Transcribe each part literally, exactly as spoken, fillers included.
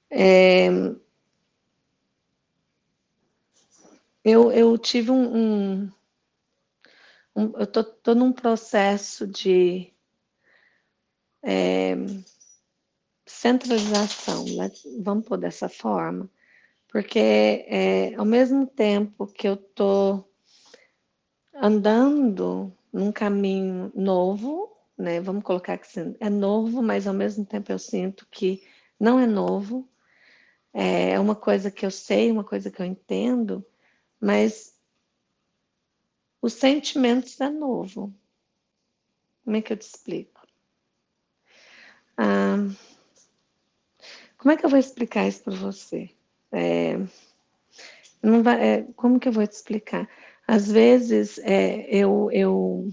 É, eu, eu tive um, um, um eu tô, tô num processo de é, centralização, né? Vamos pôr dessa forma, porque é, ao mesmo tempo que eu tô andando num caminho novo, né? Vamos colocar que assim, é novo, mas ao mesmo tempo eu sinto que não é novo. É uma coisa que eu sei, uma coisa que eu entendo, mas os sentimentos é novo. Como é que eu te explico? Ah, como é que eu vou explicar isso para você? É, não vai, é, como que eu vou te explicar? Às vezes é, eu eu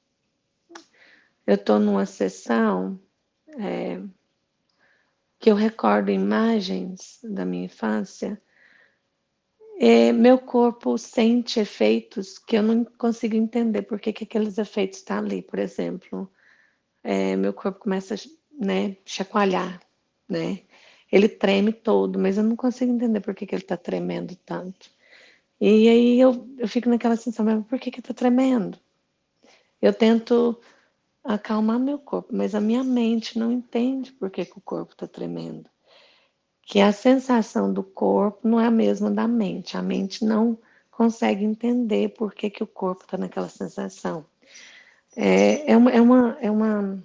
eu estou numa sessão é, que eu recordo imagens da minha infância. É, meu corpo sente efeitos que eu não consigo entender por que, que aqueles efeitos estão ali. Por exemplo, é, meu corpo começa a, né, chacoalhar, né? Ele treme todo, mas eu não consigo entender por que, que ele está tremendo tanto. E aí eu, eu fico naquela sensação, mas por que que está tremendo? Eu tento acalmar meu corpo, mas a minha mente não entende por que, que o corpo está tremendo. Que a sensação do corpo não é a mesma da mente. A mente não consegue entender por que, que o corpo está naquela sensação. É, é, uma, é, uma, é, uma,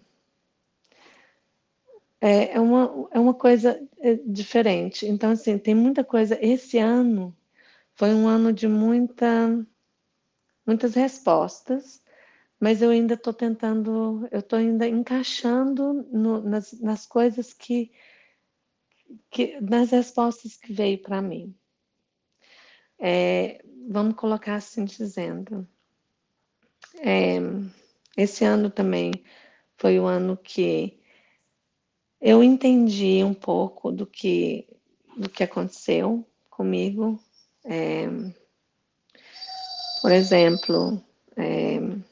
é, é, uma, é uma coisa é, diferente. Então, assim, tem muita coisa. Esse ano foi um ano de muita, muitas respostas, mas eu ainda estou tentando, eu estou ainda encaixando no, nas, nas coisas que, que, nas respostas que veio para mim. É, vamos colocar assim dizendo. É, esse ano também foi o ano que eu entendi um pouco do que, do que aconteceu comigo. É, por exemplo,